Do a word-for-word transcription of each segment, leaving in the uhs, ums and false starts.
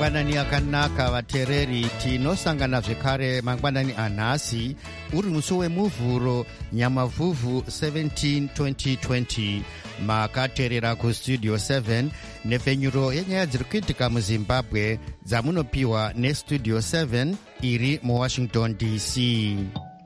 mangwanani akanaka vateereri, tinosangana zvekare mangwanani anhasi uri musi wemuvhuro nyamavhuvhu seventeen twenty twenty. makateerera kustudio seven nepfenyuro yenyaya dziri kuitika muzimbabwe dzamunopiwa nestudio seven iri muwashington D C.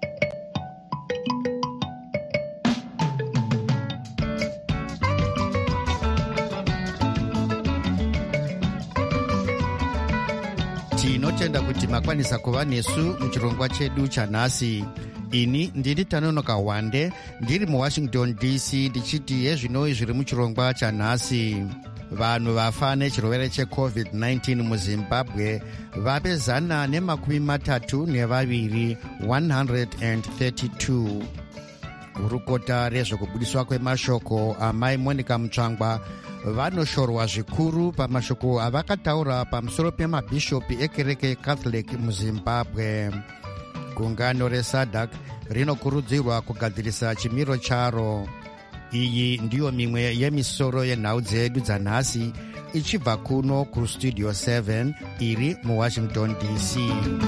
tinotenda kuti makwanisa kuva nesu muchirongwa chedu chanhasi. ini ndiri Tanonoka Wande ndiri muwashington D C ndichiti yezvinoi zviri muchirongwa chanhasi. vanhu vafa nechirwere checovid nineteen muzimbabwe vapezana nemakumi matatu nevaviri one hundred thirty-two. gurukota rezvekubudiswa kwemashoko amai Monica Mutsvangwa vanoshorwa zvikuru pamashoko avakataura pamusoro pemabhishopi ekereke catholic muzimbabwe. gungano resadc rinokurudzirwa kugadzirisa chimiro charo. iyi ndiyo mimwe yemisoro yenhau dzedu dzanhasi ichibva kuno kustudio seven iri muwashington D C.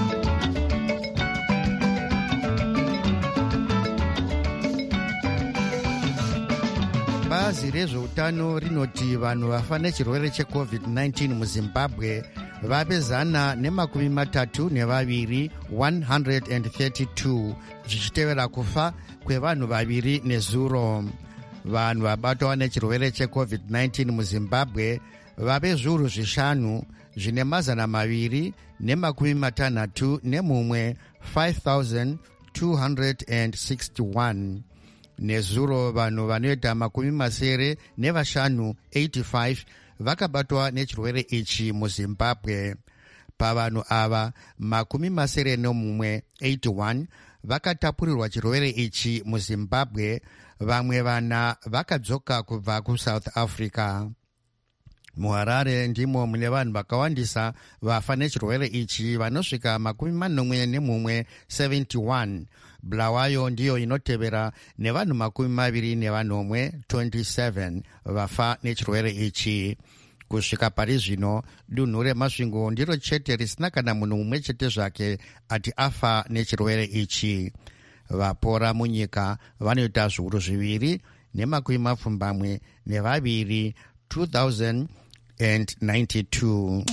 bazi rezveutano rinoti vanhu vafa nechirwere checovid nineteen muzimbabwe vapezana nemakumi matatu nevaviri one hundred thirty-two, zvichitevera kufa kwevanhu vaviri nezuro. vanhu vabatwa nechirwere checovid nineteen muzimbabwe vave zviuru zvishanu zvine mazana maviri nemakumi matanhatu nemumwe five thousand two hundred sixty-one. nezuro vanhu vanoita makumi masere nevashanu eighty-five vakabatwa nechirwere ichi muzimbabwe. pavanhu ava makumi masere nemumwe eighty-one vakatapurirwa chirwere ichi muzimbabwe. vamwe vana vakadzoka kubva kusouth africa. muharare ndimo mune vanhu vakawandisa vafa nechirwere ichi vanosvika makumi manomwe nemumwe seventy-one. bulawayo ndiyo inotevera nevanhu makumi maviri nevanomwe twenty-seven vafa nechirwere ichi. kusvika pari zvino dunhu remasvingo ndiro chete risina kana munhu mumwe chete zvake ati afa nechirwere ichi. vapora munyika vanoita zviuru zviviri nemakumi mapfumbamwe nevaviri two thousand ninety-two.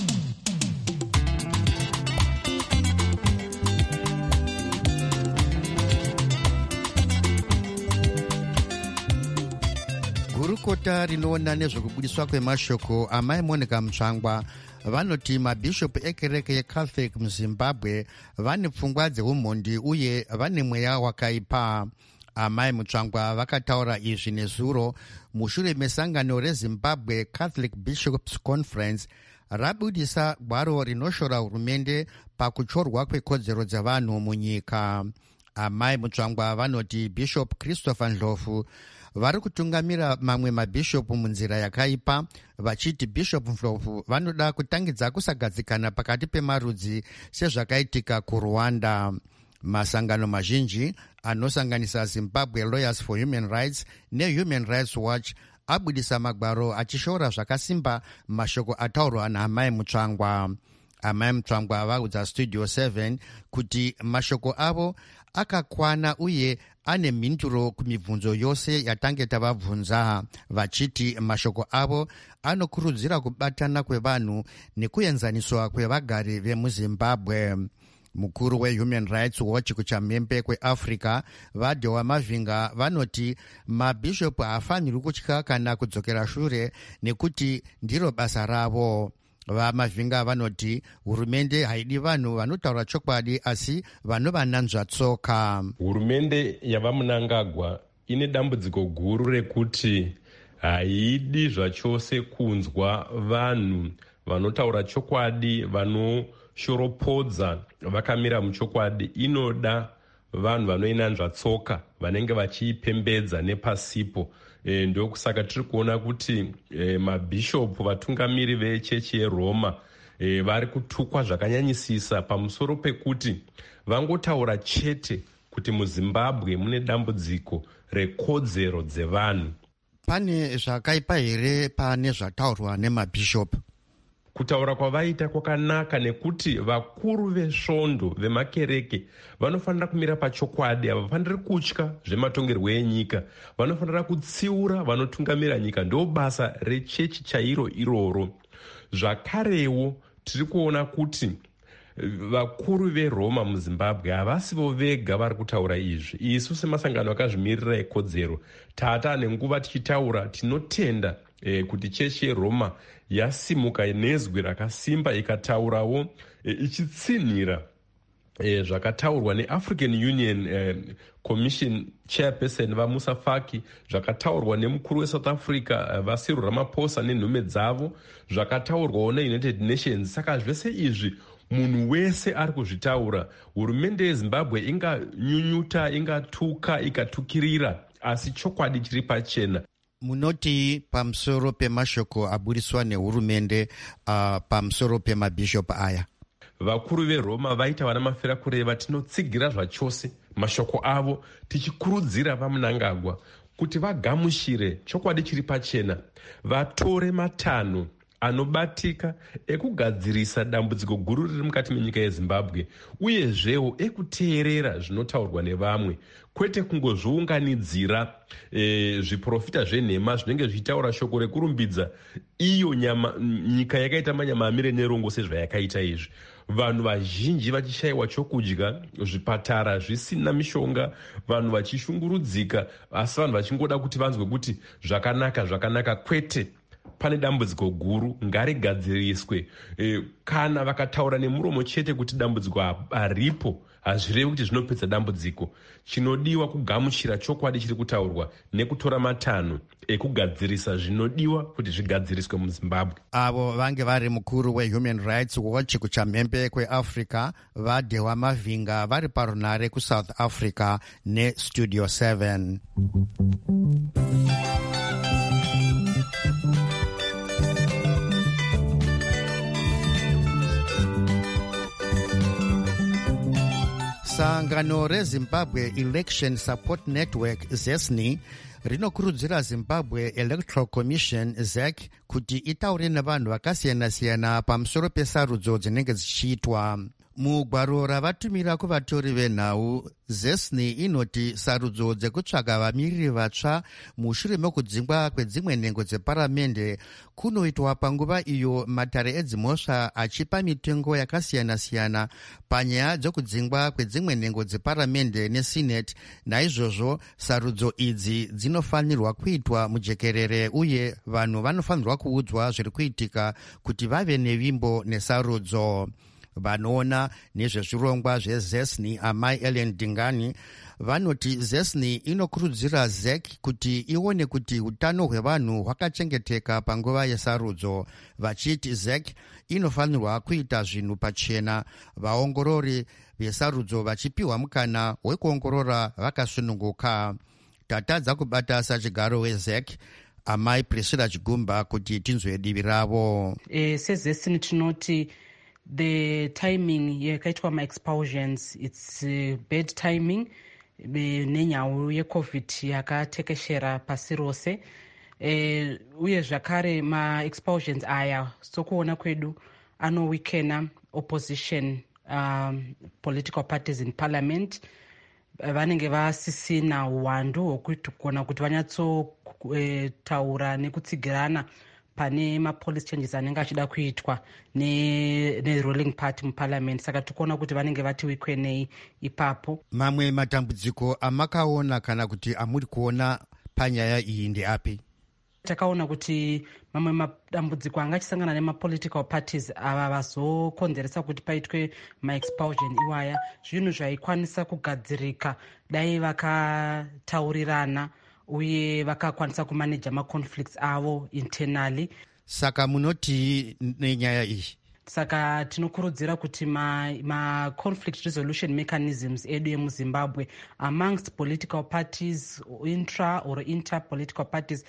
gurukota rinoona nezvekubudiswa kwemashoko amai Monica Mutsvangwa vanoti mabhishopu ekereke yecatholic muzimbabwe vane pfungwa dzeumhondi uye vane mweya wakaipa. amai Mutsvangwa vakataura izvi nezuro mushure mesangano rezimbabwe Catholic Bishops Conference rabudisa gwaro rinoshora hurumende pakuchorwa kwekodzero dzevanhu munyika. amai Mutsvangwa vanoti Bishop Christopher Ndlovu vari kutungamira mamwe mabhishopu munzira yakaipa, vachiti Bishop Ndlovu vanoda kutangidza kusagadzikana pakati pemarudzi sezvakaitika kuRwanda. masangano mazhinji anosanganisa Zimbabwe Lawyers for Human Rights neHuman Rights Watch abudisa magwaro achishora zvakasimba mashoko ataurwa naamai Mutsvangwa. amai Mutsvangwa vaudza studio seven kuti mashoko avo akakwana uye ane mhinduro kumibvunzo yose yatange tavabvunza, vachiti mashoko avo anokurudzira kubatana kwevanhu nekuenzaniswa kwevagari vemuzimbabwe. mukuru weHuman Rights Watch kuchamhembe kweafrica vadhewa mavhinga vanoti mabhishopu haafaniri kutya kana kudzokera shure nekuti ndiro basa ravo. vamavhinga vanoti hurumende haidi vanhu vanotaura chokwadi asi vanovananzva tsoka. hurumende yavamunangagwa ine dambudziko guru rekuti haidi zvachose kunzwa vanhu vanotaura chokwadi, vanoshoropodza vakamira muchokwadi. inoda vanhu vanoinanzva tsoka vanenge vachiipembedza nepasipo. E, ndokusaka tiri kuona kuti e, mabhishopu vatungamiri vechechi yeroma e, vari kutukwa zvakanyanyisisa pamusoro pekuti vangotaura chete kuti muzimbabwe mune dambudziko rekodzero dzevanhu. pane zvakaipa here pane zvataurwa nemabhishopu? kutaura kwavaita kwakanaka nekuti vakuru vesvondo vemakereke vanofanira kumira pachokwadi. Havafaniri kutya zvematongerwo enyika, vanofanira kutsiura vanotungamira nyika. Ndo basa rechechi chairo iroro. Zvakarewo tiri kuona kuti vakuru veroma muzimbabwe havasivo vega vari kutaura izvi. Isu semasangano akazvimirira ekodzero tata nenguva tichitaura tinotenda eh, kuti chechi yeroma yasimuka nezwi rakasimba ikataurawo eh, ichitsinhira eh, zvakataurwa neAfrican Union eh, Commission chairperson vaMusa Faki, zvakataurwa nemukuru weSouth Africa eh, vaCyril Ramaphosa nenhume dzavo, zvakataurwawo neUnited Nations. Saka zvese izvi munhu wese ari kuzvitaura. Hurumende yeZimbabwe inganyunyuta, ingatuka, ikatukirira, asi chokwadi chiri pachena. Munoti pamusoro pemashoko aburiswa nehurumende uh, pamusoro pemabhishop aya? Vakuru veRoma vaita vana mafira kureva, tinotsigira zvachose mashoko avo, tichikurudzira vaMnangagwa kuti vagamushire chokwadi chiri pachena, vatore matanho anobatika ekugadzirisa dambudziko guru riri mukati menyika yeZimbabwe, uyezvewo ekuteerera zvinotaurwa nevamwe, kwete kungozviunganidzira e, zviprofita zvenhema zvinenge zvichitaura shoko rekurumbidza iyo nyama, nyika yakaita manyama amire nerongo sezvayakaita izvi. Vanhu vazhinji vachishayiwa chokudya, zvipatara zvisina mishonga, vanhu vachishungurudzika, asi vanhu vachingoda kuti vanzwe kuti zvakanaka zvakanaka, kwete pane dambudziko guru, ngarigadziriswe. E, kana vakataura nemuromo chete kuti dambudziko haripo, hazvirevi kuti zvinopedza dambudziko. Chinodiwa kugamuchira chokwadi chiri kutaurwa nekutora matanho ekugadzirisa zvinodiwa kuti zvigadziriswe muZimbabwe. Avo vange vari mukuru weHuman Rights Watch kuchamhembe kweAfrica vaDehwa Mavhinga vari parunare kuSouth Africa neStudio seven. Sangano reZimbabwe Election Support Network ZESNI rinokurudzira Zimbabwe Electoral Commission Z E C kuti itaure nevanhu vakasiyana-siyana pamusoro pesarudzo dzinenge dzichiitwa. Mugwaro ravatumira kuvatori venhau, ZESNI inoti sarudzo dzekutsvaga vamiriri vatsva mushure mekudzingwa kwedzimwe nhengo dzeparamende kunoitwa panguva iyo matare edzimhosva achipa mitengo yakasiyana-siyana panyaya dzekudzingwa kwedzimwe nhengo dzeparamende neSenate. Naizvozvo sarudzo idzi dzinofanirwa kuitwa mujekerere uye vanhu vanofanirwa kuudzwa zviri kuitika kuti vave nevimbo nesarudzo. Vanoona nezvezvirongwa zveZESNI amai Ellen Dingani vanoti ZESNI inokurudzira Z E C kuti ione kuti utano hwevanhu hwakachengeteka panguva yesarudzo, vachiti Z E C inofanirwa kuita zvinhu pachena, vaongorori vesarudzo vachipiwa mukana wekuongorora vakasununguka. Tatadza kubata sachigaro weZ E C amai Priscilla Chigumba kuti tinzwe divi ravo. E, seZESNI tinoti the timing yakaitwa ma-expulsions, it's uh, bad timing nenyau yecovid yakatekeshera pasi rose. E, uye zvakare ma-expulsions aya sokuona kwedu anowikena opposition um, political parties in parliament. Vanenge vasisina uwandu hwekugona kuti vanyatsotaura nekutsigirana pane ma-policy changes anenge achida kuitwa ne-ruling ne party muparliament. Saka tikuona kuti vanenge vati wikwenei ipapo. Mamwe matambudziko amakaona kana kuti amuri kuona panyaya iyi ndeapi? Takaona kuti mamwe madambudziko angachisangana nema-political parties ava vazokonzeresa kuti paitwe ma-expulsion iwaya, zvinhu zvaikwanisa kugadzirika dai vakataurirana uye vakakwanisa kumaneja ma-conflicts avo internally. Saka munoti nenyaya iyi? Saka tinokurudzira kuti ma-conflict ma resolution mechanisms edu emuZimbabwe amongst political parties, intra or inter political parties,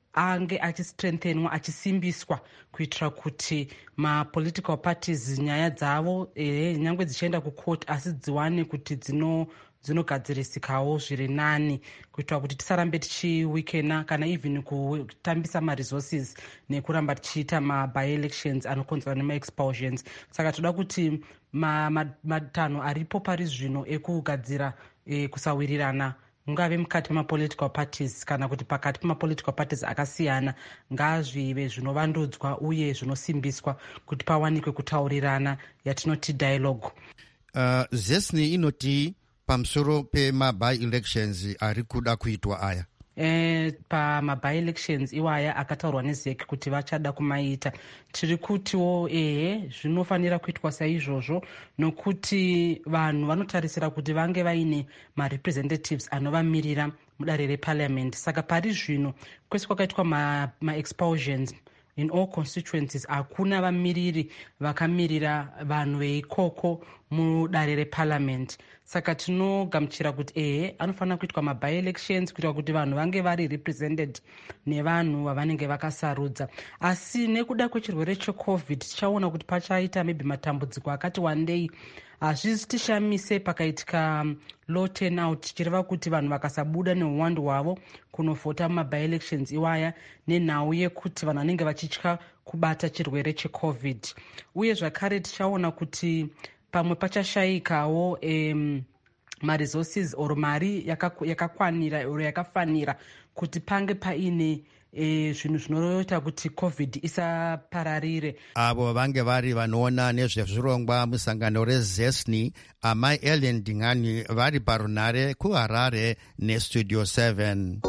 ange achistrengthenwa achisimbiswa kuitira kuti mapolitical parties nyaya dzavo eh, nyangwe dzichienda kucourt asi dziwane kuti dzino dzinogadzirisikawo zviri nani kuitira kuti tisarambe tichiwikena kana even kutambisa maresources nekuramba tichiita maby-elections anokonzerwa nemaexpulsions. Saka toda kuti matanho ma, ma aripo pari zvino ekugadzira e, kusawirirana ngave mukati memapolitical parties kana kuti pakati pemapolitical parties akasiyana ngazvive zvinovandudzwa uye zvinosimbiswa kuti pawanikwe kutaurirana yatinoti dialogue. uh, zesni inoti pamusoro pemaby-elections ari kuda kuitwa aya Eh, pamaby-elections iwaya akataurwa nezeki kuti vachada kumaita, tiri kutiwo ehe zvinofanira kuitwa saizvozvo nokuti vanhu vanotarisira kuti vange vaine marepresentatives anovamirira mudare reparliament. Saka pari zvino kwese kwakaitwa maexpulsions ma in all constituencies hakuna vamiriri vakamirira vanhu veikoko mudare reparliament. Saka tinogamuchira kuti ehe anofanira kuitwa maby-elections kuitira kuti vanhu vange vari represented nevanhu vavanenge vakasarudza. Asi nekuda kwechirwere checovid tichaona kuti pachaita maybe matambudziko akati wandei, hazvisi tishamise pakaitika low turnout, tichireva kuti vanhu vakasabuda neuwandu hwavo kunovhota mumaby-elections iwaya nenhau yekuti vanhu vanenge vachitya kubata chirwere checovid. Uye zvakare tichaona kuti pamwe pachashayikawo um, maresources or mari yakakwanira oro yakafanira kuti pange paine E, zvinhu zvinoita kuti covid isapararire. Avo vange vari vanoona nezvezvirongwa musangano rezesni, amai Ellen Dingani vari parunare kuHarare nestudio seven.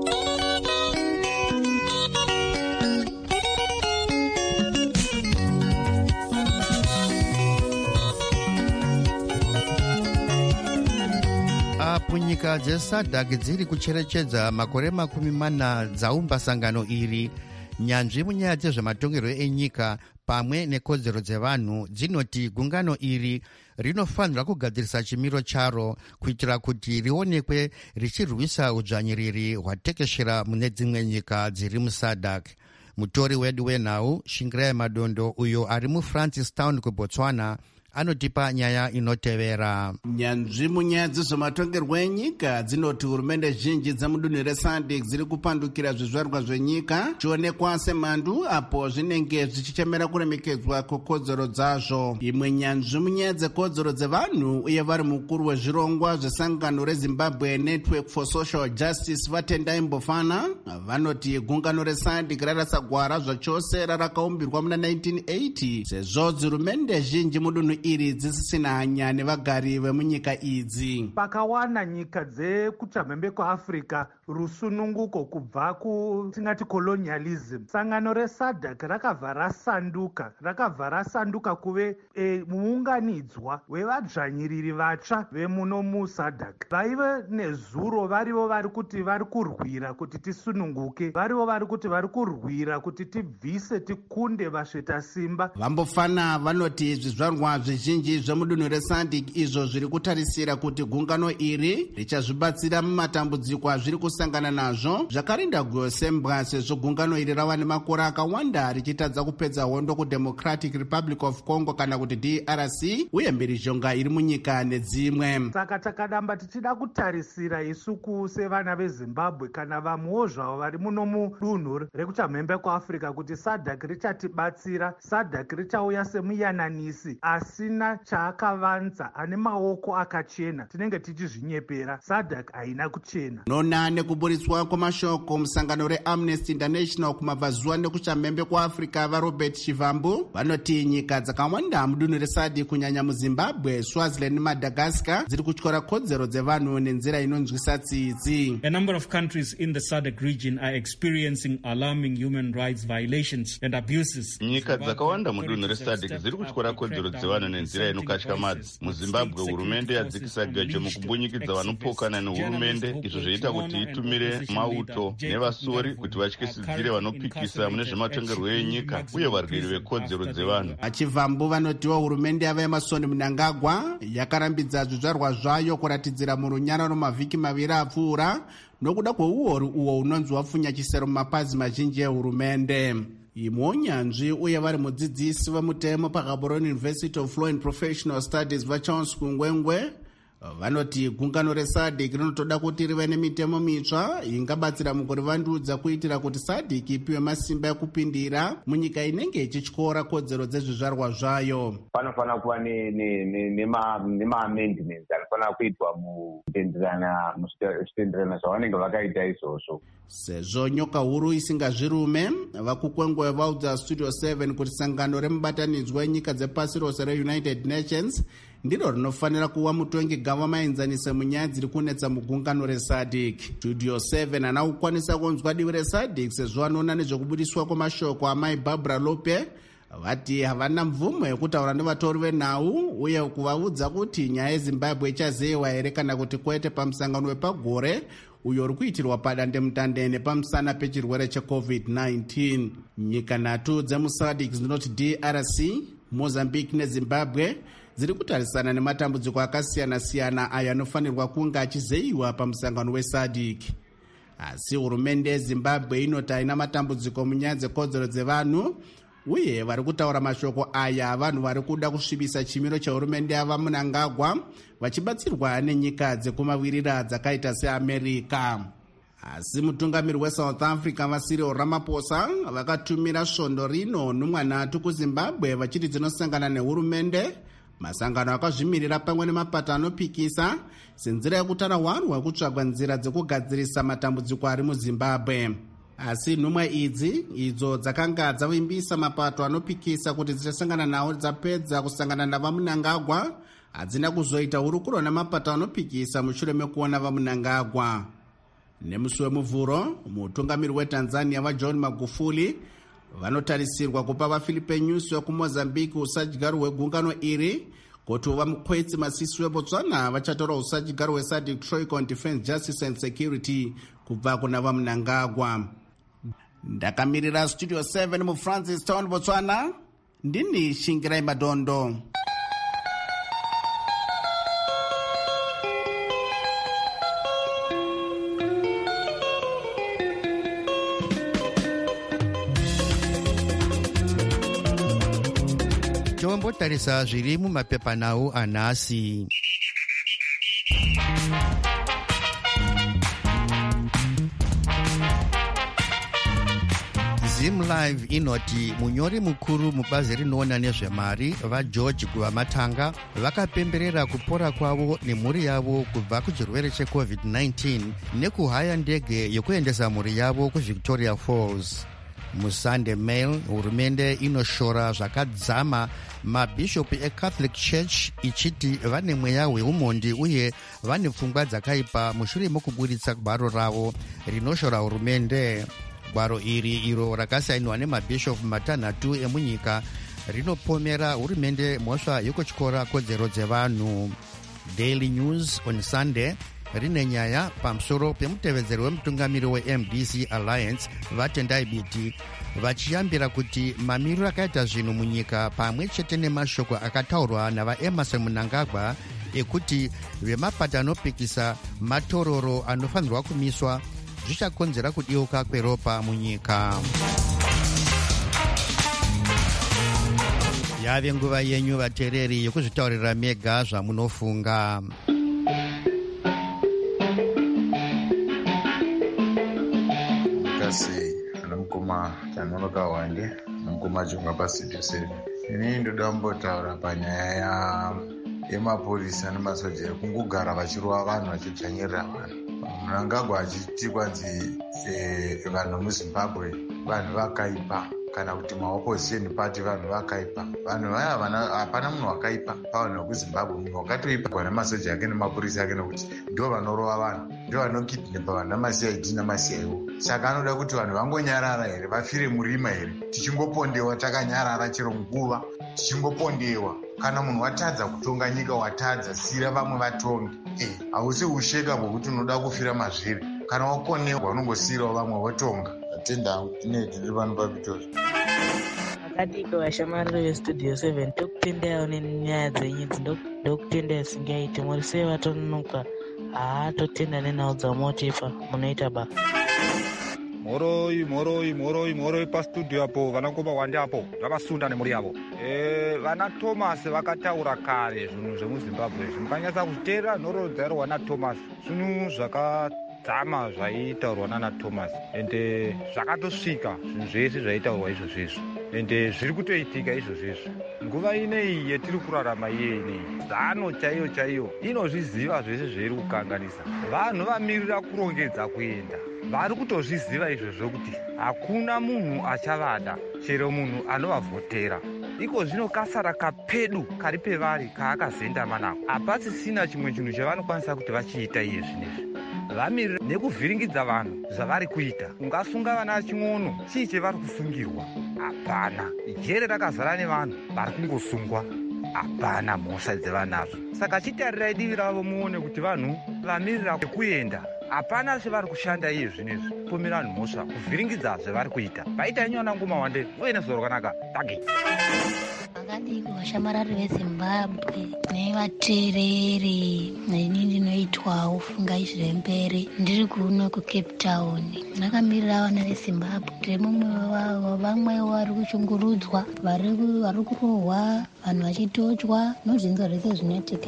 Apo nyika dzesadhak dziri kucherechedza makore makumi mana dzaumba sangano iri, nyanzvi munyaya dzezvematongerwo enyika pamwe nekodzero dzevanhu dzinoti gungano iri rinofanira kugadzirisa chimiro charo kuitira kuti rionekwe richirwisa udzvanyiriri hwatekeshera mune dzimwe nyika dziri musadhak. Mutori wedu wenhau Shingirai Madondo uyo ari muFrancistown kuBotswana anotipa nyaya inotevera. Nyanzvi munyaya dzezvematongerwo enyika dzinoti hurumende zhinji dzemudunhu resadhak dziri kupandukira zvizvarwa zvenyika chionekwa semhandu apo zvinenge zvichichemera kuremekedzwa kwekodzero dzazvo. Imwe nyanzvi munyaya dzekodzero dzevanhu uye vari mukuru wezvirongwa zvesangano reZimbabwe Network for Social Justice Vatendai Mbofana vanoti gungano resadhak rarasagwara zvachose rarakaumbirwa muna nineteen eighty sezvo hurumende zhinji mudunhu iri dzisisina hanya nevagari vemunyika idzi. Pakawana nyika dzekuchamhembe kwaAfrica rusununguko kubva kutingati colonialism, sangano resadhak rakabva rasanduka rakabva rasanduka kuve e, muunganidzwa wevadzvanyiriri vatsva vemuno musadhak. Vaive nezuro varivo vari kuti vari kurwira kuti tisununguke, varivo vari kuti vari kurwira kuti tibvise tikunde vasveta simba. Vambofana vanoti zvizvarwa zvizhinji zvemudunhu resadhak izvo zviri kutarisira kuti gungano iri richazvibatsira mumatambudziko azviri kusangana nazvo zvakarinda gosembwa sezvo gungano iri rava nemakore akawanda richitadza kupedza hondo kuDemocratic Republic of Congo kana kuti D R C uye mhirizhonga iri munyika nedzimwe. Saka takadamba tichida kutarisira isuku sevana veZimbabwe kana vamwewo zvavo vari muno mudunhu rekuchamhembe kwaAfrica kuti sadhak richatibatsira, sadhak richauya semuyananisi asina chaakavanza, ane maoko akachena. Tinenge tichizvinyepera, sadhak haina kuchena. Nona nekuburitswa kwamashoko musangano reAmnesty International kumabvazuva nekuchamhembe kwaAfrica vaRobert Chivambu vanoti nyika dzakawanda mudunhu resadhak kunyanya muZimbabwe, Swaziland neMadagascar dziri kutyora kodzero dzevanhu nenzira inonzwisa tsitsi. A number of countries in the SADC region are experiencing alarming human rights violations and abuses. Nyika dzakawanda mudunhu resadhak dziri kutyora kodzero dzevanhu nenzira inokatyamadza. MuZimbabwe hurumende yadzikisa gajo mukubunyikidza vanopokana nehurumende, izvo zvoita kuti itumire mauto nevasori kuti vatyisidzire vanopikisa mune zvematongerwo enyika uye varwiri vekodzero dzevanhu. Achivambu vanotiwa hurumende yava yemasoni Mnangagwa yakarambidza zvizvarwa zvayo kuratidzira murunyararo mavhiki maviri apfuura nokuda kweuori uwo unonzi wapfunya chisero mumapazi mazhinji ehurumende. Imwe unyanzvi uye vari mudzidzisi vemutemo paGaborone University of Law and Professional Studies vaCharles Kungwengwe vanoti gungano resadc rinotoda kuti rive nemitemo mitsva ingabatsira mukurivandudza kuitira kuti sadc ipiwe masimba ekupindira munyika inenge ichityora kodzero dzezvizvarwa zvayo. Panofanira kuva nema-amendments anofanira kuitwa muzvitenderana zvavanenge vakaita izvozvo. Sezvo nyoka huru isingazvirume, vakukwengwe vaudza Studio seven kuti sangano remubatanidzwa wenyika dzepasi rose reUnited Nations ndiro rinofanira kuva mutongi gava maenzanise munyaya dziri kunetsa mugungano resadc. Studio seven hana kukwanisa kunzwa divi resadc sezvo vanoona nezvekubudiswa kwamashoko amai Barbara Lope vati havana mvumo yekutaura nevatori venhau uye kuvaudza kuti nyaya yeZimbabwe ichazeyiwa here kana kuti kwete pamusangano wepagore uyo uri kuitirwa padandemutande nepamusana pechirwere checovid nineteen. Nyika nhatu dzemusadc dzinoti D R C, Mozambique neZimbabwe dziri kutarisana nematambudziko akasiyana-siyana ayo anofanirwa kunge achizeyiwa pamusangano wesadc. Asi hurumende yeZimbabwe inoti haina matambudziko munyaya dzekodzero dzevanhu uye vari kutaura mashoko aya vanhu vari kuda kusvibisa chimiro chehurumende yava Mnangagwa vachibatsirwa nenyika dzekumavirira dzakaita seAmerica. Asi mutungamiri weSouth Africa vaCyril Ramaphosa vakatumira svondo rino nhumwa nhatu kuZimbabwe vachiti dzinosangana nehurumende, masangano akazvimirira pamwe nemapato anopikisa senzira yekutara hwaro hwekutsvagwa nzira dzekugadzirisa matambudziko ari muZimbabwe. Asi nhumwa idzi idzo dzakanga dzavimbisa mapato anopikisa kuti dzichasangana nawo dzapedza kusangana navaMnangagwa hadzina kuzoita hurukuro namapato anopikisa mushure mekuona vaMnangagwa. Nemusi wemuvhuro, mutungamiri weTanzania vaJohn Magufuli vanotarisirwa kupa vaFilipe Nyusi wekuMozambique usadyigaro hwegungano iri kuti vamukwetsi Masisi weBotswana vachatora usadyigaro hwesadc Troika on Defense, Justice and Security kubva kuna vaMnangagwa. Ndakamirira Studio seven muFrancis Town, Botswana, ndini Shingirai Madondo. Tombotarisa zviri mumapepanhau anhasi. Zim Live inoti munyori mukuru mubazi rinoona nezvemari vaGeorge Guvamatanga vakapemberera kupora kwavo nemhuri yavo kubva kuchirwere checovid nineteen nekuhaya ndege yekuendesa mhuri yavo kuVictoria Falls. MuSunday Mail, hurumende inoshora zvakadzama mabhishopu eCatholic Church ichiti vane mweya weumhondi uye vane pfungwa dzakaipa mushure mokubuditsa gwaro ravo rinoshora hurumende. Gwaro iri iro rakasainiwa nemabhishopu matanhatu emunyika rinopomera hurumende mhosva yokutyora kodzero dzevanhu. Daily News on Sunday rine nyaya pamusoro pemutevedzeri wemutungamiri weM D C Alliance Vatendai Biti vachiyambira kuti mamiriro akaita zvinhu munyika pamwe chete nemashoko akataurwa navaEmerson Mnangagwa ekuti vemapato anopikisa matororo anofanirwa kumiswa zvichakonzera kudiuka kweropa munyika. Yave nguva yenyu vateereri yekuzvitaurira mega zvamunofunga. Sei ana mukoma tanonoka wande mukoma chunga paStudio seven. Ini ndoda kumbotaura panyaya yemapolisa nemasojera kungogara vachirova vanhu vachidzvanyirira vanhu. Mnangagwa achiti kwanzi vanhu muZimbabwe vanhu vakaipa kana kuti maopposition party vanhu vakaipa. Vanhu vaya hapana munhu wakaipa pavanhu vekuZimbabwe. Munhu wakatoipa kwana masoja ake nemapurisa ake nekuti ndo vanorova vanhu, ndo vanokidnapa vanhu namaC I D namaC I O. Saka anoda kuti vanhu vangonyarara here, vafire murima here, tichingopondewa takanyarara chero nguva, tichingopondewa. Kana munhu watadza kutonga nyika watadza, sira vamwe vatongi. Eh, hausi usheka hwekuti unoda kufira mazviri. Kana wakonewa unongosirawo vamwe votonga. Atenda hangu tineti ndiri pano paVictoria. Akadiko vashamariro veStudio seven tokutendewo nenyaya dzenyu ndokutendewo singaiti muri sei vatononoka haatotenda nenhau dzamotipa munoita ba mhoroi mhoroi mhoroi mhoroi pastudio apo vanangoma wande apo zvakasunda nemhuri yavo. E, vana Thomas vakataura kare zvinhu zvemuzimbabwe izvi mukanyatsa kuzviteera nhororo dzairwa nathomas zvinhu zvakadzama zvaitaurwa nana Thomas ende zvakatosvika zvinhu zvese zvaitaurwa izvozvo izvo ende zviri kutoitika izvozvo izvo. Nguva inei yetiri kurarama iye inei zano chaiyo chaiyo inozviziva zvese zviri kukanganisa. Vanhu vamirira kurongedza kuenda vari kutozviziva izvozvo kuti hakuna munhu achavada chero munhu anovavhotera. Iko zvino kasara kapedu kari pevari kaakazendama nako hapasisina chimwe chinhu chavanokwanisa kuti vachiita iye zvinezvi. Vamirira nekuvhiringidza vanhu zvavari kuita. Ungasunga vana ching'ono chii chevari kusungirwa? Hapana. Jere rakazara nevanhu vari kungosungwa. Hapana mhosva dzevanazvo. Saka chitarirai divi ravo muone kuti vanhu vamirira kuenda hapana zvavari kushanda iye zvinezvi. Pomerani mhosva kuvhiringidza zvavari kuita. Vaita nyona ngoma wande uye nezoro kanaka tage. Vakadiko vashamarari veZimbabwe nevateereri neni ndinoitwawo fungai zviri mberi ndiri kuno kuCape Town. Ndakamirira vana veZimbabwe tiri mumwe wavo vamwewo vari kushungurudzwa vari kurohwa vanhu vachitochwa nozvinzwa zvese zvinoitika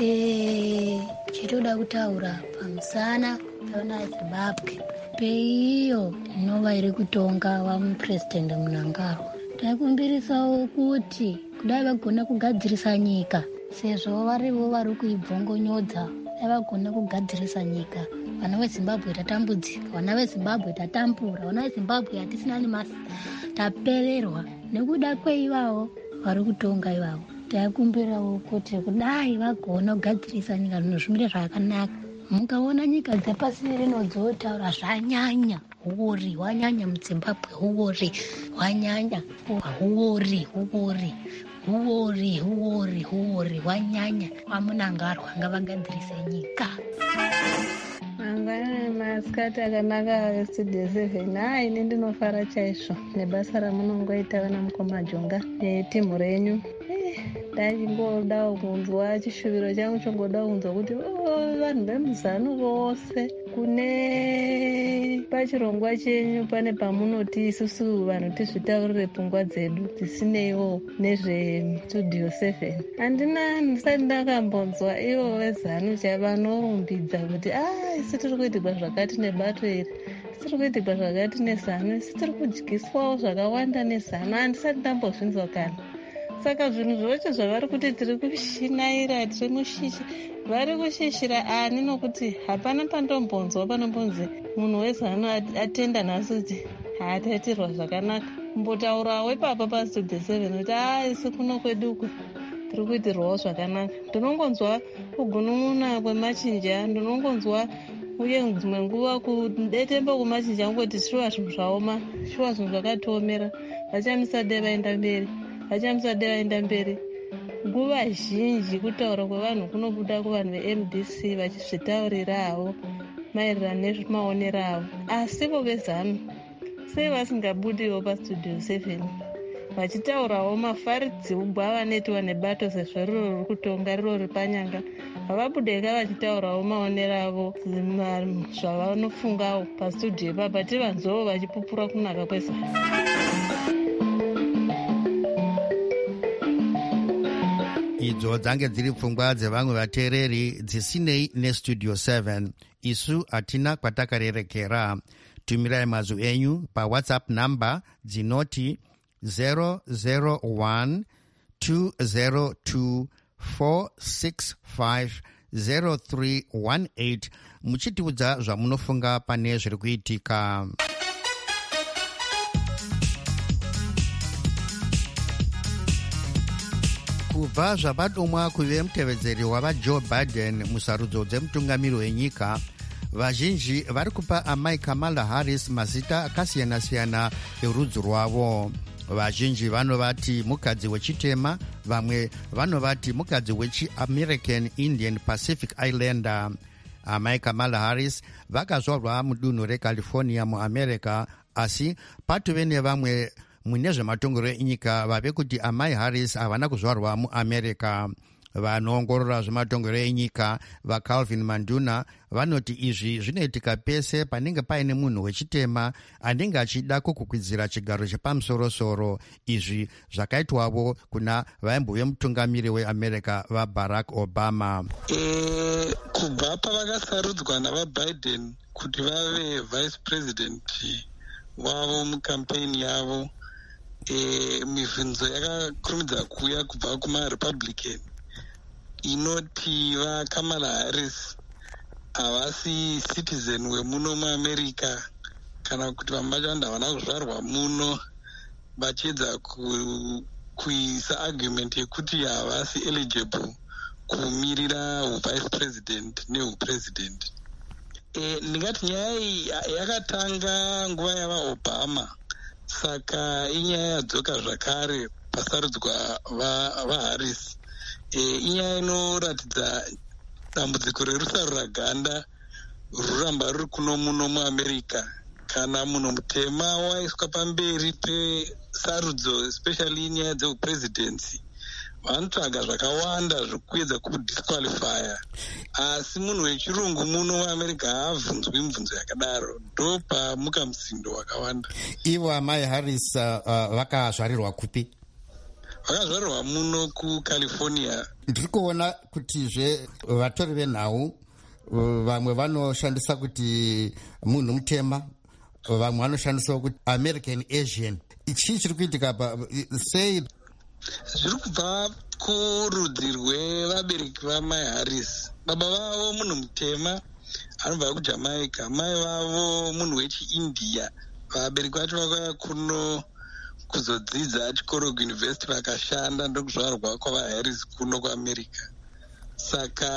izvi. Chitoda kutaura pamusana pevana veZimbabwe peiyo inova iri kutonga vamupurezidendi Mnangagwa. Taikumbirisawo kuti kudai vagona kugadzirisa nyika sezvo varivo vari kuibvongonyodza. Dai vagona kugadzirisa nyika vana veZimbabwe tatambudzika, vana veZimbabwe tatambura, vana veZimbabwe hatisina nemasi tapererwa nekuda kweivavo vari kutonga ivavo. Taikumbirawo kuti kudai vagona kugadzirisa nyika zvinhu zvimire zvakanaka. Mukaona nyika dzepasi rino dzotaura zvanyanya huori hwanyanya muZimbabwe huori hwanyanya huori huori huori huori huori hwanyanya kwaMunangagwa ngavagadzirise nyika. Mangwana masikati akanaka Studio seven. Hai ini ndinofara chaizvo nebasa ramunongoita vana Mukomajonga netimu renyu. Ndachingodawo kunzwa chishuviro changu chongodawo kunzwa kuti vanhu vemuzanu vose kune pachirongwa chenyu pane pamunoti isusu vanhu tizvitaurire pfungwa dzedu dzisineiwo nezveStudio seven. Handina ndisati ndakambonzwa ivo vezanu chavanorumbidza kuti a isi tiri kuitirwa zvakati nebato iri, isi tiri kuitirwa zvakati nezano, isi tiri kudyiswawo zvakawanda nezano. Handisati ndambozvinzwa kana. Saka zvinhu zvocho zvavari kuti tiri kushinaira tiri mushishi vari kushishira ani nokuti hapana pandombonzwa panombonzi munhu wezano atenda nhasi kuti haataitirwa zvakanaka. Mbotaurawo ipapa paStudio seven kuti a isi kuno kwedu uku tiri kuitirwawo zvakanaka. Ndinongonzwa kugunun'una kwemachinja, ndinongonzwa uye dzimwe nguva kudetemba kwemachinja ngoti shuwa zvinhu zvaoma, shuwa zvinhu zvakatiomera. Vachamisa dai vaenda mberi, vachamisa dai vaenda mberi. Nguva zhinji kutaura kwevanhu kunobuda kuvanhu veM D C vachizvitaurirawo maererano nezvemaonero avo. Asi vo vezano sei vasingabudiwo paStudio seven vachitaurawo mafaridzirwa avanoitiwa nebato sezvo riro riri kutonga riro riri panyanga. Havabudeka vachitaurawo maonero avo zvavanofungawo paStudio ipapa tivanzwewo vachipupura kunaka kwezano. Idzo dzange dziri pfungwa dzevamwe vateereri dzisinei neStudio seven. Isu hatina kwatakarerekera. Tumirai mazwi enyu paWhatsApp namba dzinoti zero zero one two zero two four six five zero three one eight muchitiudza zvamunofunga pane zviri kuitika. Kubva zvabadomwa kuve mutevedzeri wavaJoe Biden musarudzo dzemutungamiri wenyika, vazhinji vari kupa amai Kamala Harris mazita akasiyana-siyana erudzi rwavo. Vazhinji vanovati mukadzi wechitema, vamwe vanovati mukadzi wechi-American Indian Pacific Islander. Amai Kamala Harris vakazvarwa mudunhu reCalifornia muAmerica, asi patove nevamwe mune zvematongero enyika vave kuti amai Harris havana kuzvarwa muAmerica. vanoongorora zvematongero enyika vaCalvin Manduna vanoti izvi zvinoitika pese panenge paine munhu wechitema anenge achida kukwikwidza chigaro chepamusorosoro. Izvi zvakaitwavo kuna vaimbove mutungamiri weAmerica vaBarack Obama. E, kubva pavakasarudzwa navaBiden kuti vave vice president wavo mukampeni yavo, e, mibvunzo yakakurumidza kuuya kubva kumaRepublican inoti vaKamala Harris havasi citizen wemuno muAmerica, kana kuti vamwe vacho vanhu havana kuzvarwa muno, vachiedza ku, kuisa argument yekuti havasi eligible kumirira uvice president neupresident. E, ndingati nyaya iyi yakatanga nguva yavaObama, saka inyaya yadzoka zvakare pasarudzwa vaHarris. E, inyaya inoratidza dambudziko rerusarura ganda ruramba ruri kuno muno muAmerica. Kana munhu mutema waiswa pamberi pesarudzo, especially inyaya dzeupresidency, vanotsvaga zvakawanda zvekuedza kudisqualifya, asi munhu wechirungu muno muAmerica haabvunzwi mibvunzo yakadaro. Ndo pamuka musindo wakawanda. Ivo amai Harris uh, vakazvarirwa kupi? Vakazvarirwa muno kuCalifornia. Ndiri kuona kutizve vatori venhau vamwe vanoshandisa kuti munhu mutema, vamwe vanoshandisa kuti American Asian. Ichi chiri kuitika pa sei? Zviri kubva kurudzi rwevabereki vamai Harris. Baba vavo munhu mutema anobva kuJamaica, mai vavo munhu wechiIndia. Vabereki vacho vakauya kuno kuzodzidza chikoro kuuniversity vakashanda, ndokuzvarwa kwavaHarris kuno kuAmerica. Saka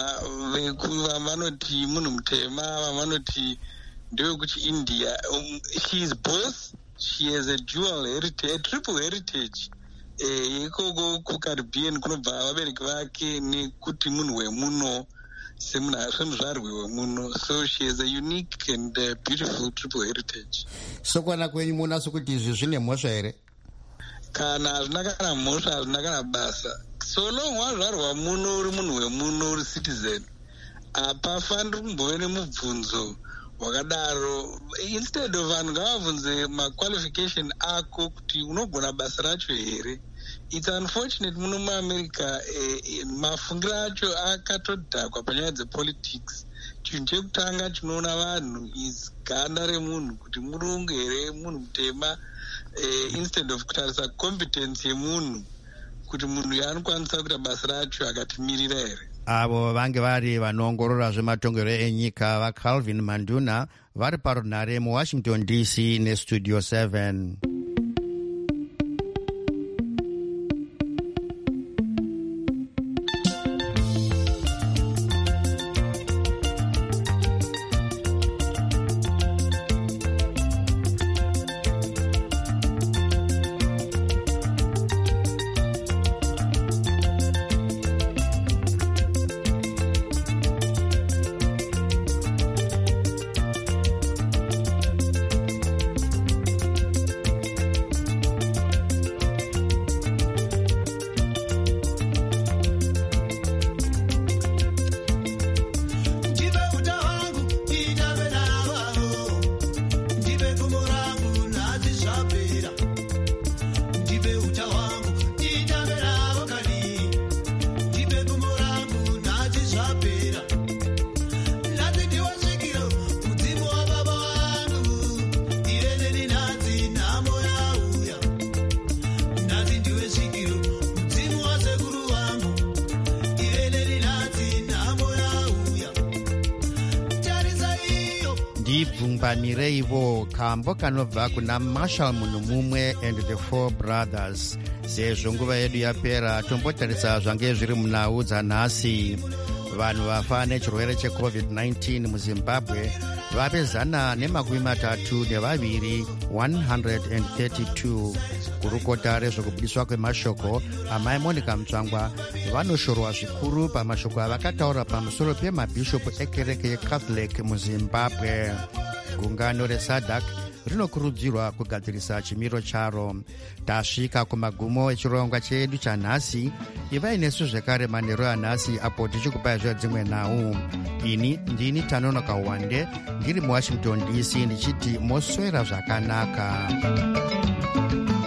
vanoti munhu mutema, vanoti ndewe kuchiIndia. Um, she is both. She has a dual heritage, a triple heritage. Ikoko kuCaribbean kunobva vabereki vake nekuti munhu wemuno semuzvarwi wemuno. So she has a unique and uh, beautiful triple heritage. So kuona kwenyu munaso kuti izvi zvine mhosva here? Kana hazvina kana mhosva, hazvina kana basa. So long wazvarwa muno uri munhu wemuno uri citizen, hapafaniri kumbove nemubvunzo wakadaro. Instead of vanhu ngavabvunze maqualification ako kuti unogona basa racho here. It's unfortunate muno muAmerica eh, mafungiro acho akatodhakwa panyaya dzepolitics. Chinhu chekutanga chinoona vanhu is ganda remunhu kuti murungu here, munhu mutema, eh, instead of kutarisa competence yemunhu kuti munhu yaanokwanisa kuita basa racho akatimirira here. Avo vange vari vanoongorora zvematongero enyika vaCalvin Manduna vari parunhare muWashington D C nestudio seven. Ndibvunganireivo kambo kanobva kuna Marshall munhu mumwe and the Four Brothers. Sezvo nguva yedu yapera, tombotarisa zvange zviri munhau dzanhasi. Vanhu vafa nechirwere checovid nineteen muZimbabwe vave zana nemakumi matatu nevaviri, one hundred thirty-two. Kurukota rezvekubudiswa kwemashoko amai Monica Mutsvangwa vanoshorwa zvikuru pamashoko avakataura pamusoro pemabhishopu ekereke yeCatholic muZimbabwe. Gungano reSADC rinokurudzirwa kugadzirisa chimiro charo. Tasvika kumagumo echirongwa chedu chanhasi. Ivai nesu zvekare manheru anhasi apo tichikupai zvedzimwe nhau. Ini ndini Tanonoka Wande ndiri muWashington D C ndichiti moswera zvakanaka.